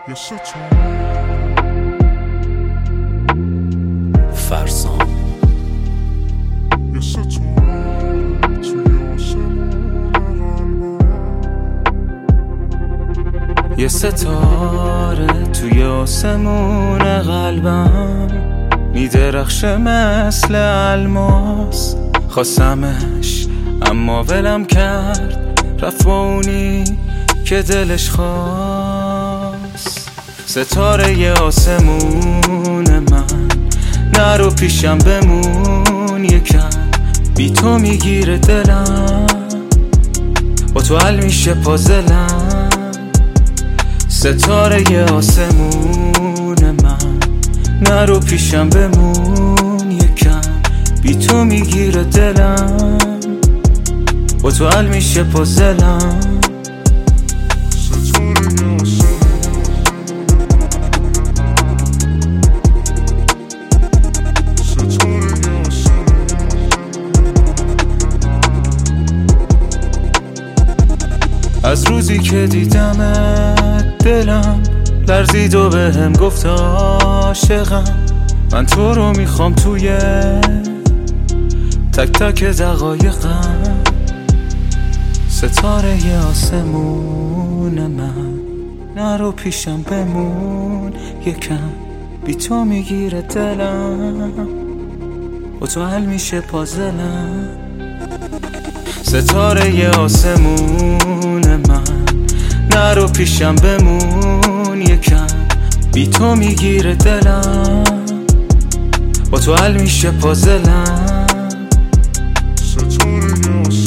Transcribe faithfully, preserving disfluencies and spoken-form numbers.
فرسان یه ستاره توی آسمون قلبم میدرخشه مثل الماس. خواستمش اما ولم کرد، رفت با اونی که دلش خواست. ستاره ی آسمون من، نرو پیشم بمون یکم، بی تو میگیره دلم، با تو حل میشه پازلم. ستاره ی آسمون من، نرو پیشم بمون یکم، بی تو میگیره دلم، با تو حل میشه پازلم. از روزی که دیدمت دلم لرزید و بهم گفت عاشقم. من تو رو میخوام توی تک تک دقایقم. ستاره ی آسمون من، نرو پیشم بمون یکم، بی تو میگیره دلم، با تو حل میشه پازلم. ستاره ی آسمون من، نرو پیشم بمون یکم، بی تو میگیره دلم، با تو حل میشه پازلم. ستاره ی